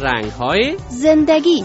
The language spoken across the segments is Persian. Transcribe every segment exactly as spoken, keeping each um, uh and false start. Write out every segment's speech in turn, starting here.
رنگ‌های زندگی.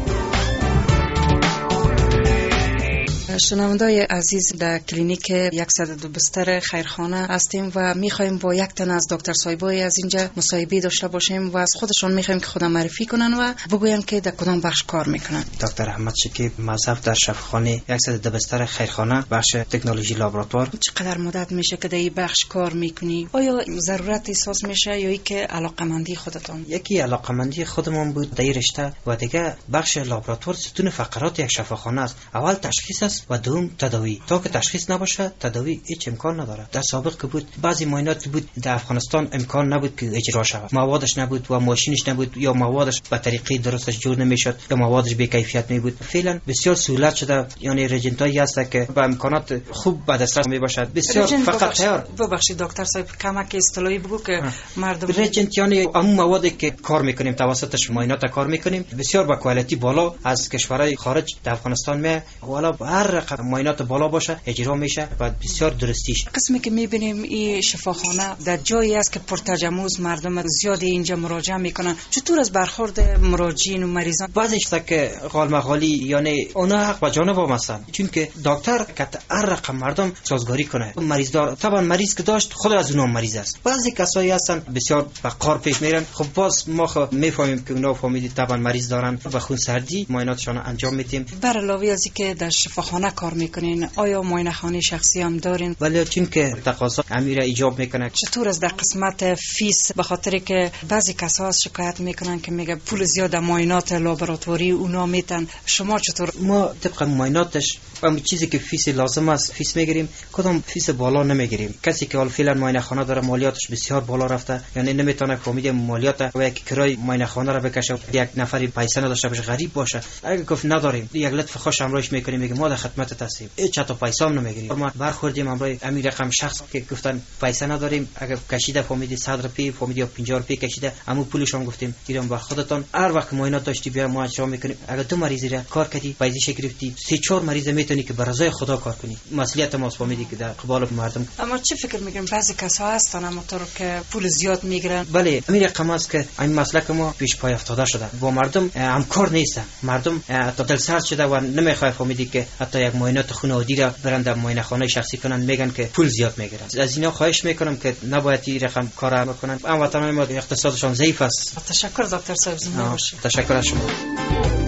شنوندای عزیز، در کلینیک صد و دو بستر خیرخانه هستیم و میخوایم با یک تن از دکتر صایبای از اینجا مصاحبه داشته باشیم و از خودشون میخوایم که خودم معرفی کنن و بگوین که در کدام بخش کار میکنن. دکتر احمد شکیب، موظف در شفاخانه صد و دو بستر خیرخانه، بخش تکنولوژی لابراتوار. چقدر مدت میشه که در این بخش کار میکنی؟ آیا ضرورت احساس میشه یا اینکه علاقمندی خودتون؟ یکی علاقمندی خودمون بود در این رشته و دیگه بخش لابراتوار ستون فقرات یک شفاخانه است. اول تشخیص است و دوم تداوی. تا که تشخیص نباشه تداوی هیچ امکان نداره. در سابق که بود بعضی معاینات بود در افغانستان امکان نبود که اجرا شود، موادش نبود و ماشینش نبود یا موادش به طریقه درستش جور نمیشد یا موادش بی کیفیت می بود. فعلا بسیار سهولت شده، یعنی رژنتایی هست که با امکانات خوب به دسترس می باشد. بسیار فقط تیار. ببخشید دکتر صاحب، کمک اصطلاحی بگو که مردم. رژنت یعنی اون موادی که کار میکنیم توسطش معاینات کار میکنیم، بسیار با کوالیتی بالا از کشورهای خارج در افغانستان می والا هر رقم معاینات بالا باشه اجرا میشه و بسیار درستیش. قسمی که میبینیم این شفاخانه در جایی است که پرتجموز مردم زیادی اینجا مراجعه میکنن. چطور از برخورد مراجعین و مریضان؟ بعضی است که قال مقالی یعنی اونا حق به جانب هم هستن، چون که دکتر که هر رقم مردم سازگاری کنه. مریض دار طبعا مریض که داشت خود از اونها مریض است. بعضی کسایی هستن بسیار به قار پیش میرن. خب باز ما خب میفهمیم که اونا فهمیدی طبعا مریض دارن و خون سردی معایناتشون انجام میدیم. بر علاوه از اینکه در شفاخانه کار میکنین، آیا معاینه خانه شخصی هم دارین؟ ولی چون که تقاضا امیر ایجاب میکنه. چطور از در قسمت فیس؟ به خاطر که بعضی کسا شکایت میکنن که میگه پول زیاد معاینات لابراتواری اونا میتن. شما چطور؟ ما طبق معایناتش همون چیزی که فیس لازم است فیس میگیریم، کدام فیس بالا نمیگیریم. کسی که حال فعلا معاینه خانه داره مالیاتش بسیار بالا رفته، یعنی نمیتونه فهمید مالیات و یک کرای معاینه خانه را بکشه، یک نفری پیسه نداشته باشه غریب باشه. اگه گفت نداریم یک لطف خوش همراهش میکنیم، میگه ما در خدمت هستیم، هیچ تا پیسه هم نمیگیریم. ما برخوردیم امروز امیر رقم شخص که گفتن پیسه نداریم، اگه کشیده فهمیدی صد روپیه فهمیدی یا پنجاه روپیه کشیده، همون پولش هم گفتیم گیرم با خودتون هر وقت معاینات داشتی بیا ما اجرا میکنیم. اگه دو مریضی را کار کردی پیسه گرفتی، سه چهار مریض میتونی که بر رضای خدا کار کنی. مسئولیت ما فهمیدی که در قبال مردم. اما چه فکر میکنیم بعضی کسا هستن همونطور که پول زیاد میگیرن؟ بله امیر رقم است که این مسئله ما پیش پای افتاده شده، با مردم همکار نیستن. مردم تا دل سرد شده و نمیخواد فهمیدی که حتی یک معاینات خون عادی را برن در معاینه خانه شخصی کنن، میگن که پول زیاد میگیرن. از اینا خواهش میکنم که نباید این رقم کار بکنن. ام وطن ما اقتصادشان ضعیف است. تشکر دکتر صاحب. زنده باشید. تشکر از شما.